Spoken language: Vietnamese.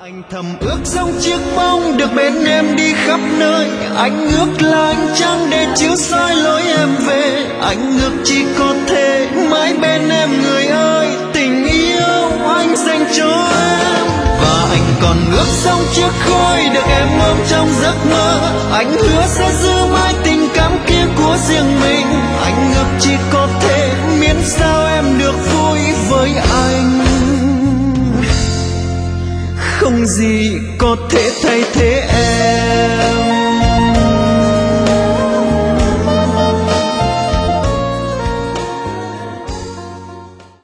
Anh thầm ước trong chiếc bóng được bên em đi khắp nơi. Anh ước là ánh trăng để chiếu soi lối em về. Anh ước chỉ có thể mãi bên em người ơi. Tình yêu anh dành cho em. Và anh còn ước trong chiếc khói được em ôm trong giấc mơ. Anh hứa sẽ giữ mãi tình cảm kia của riêng mình. Anh ước chỉ có thể miễn sao em được vui với anh. Không gì có thể thay thế em.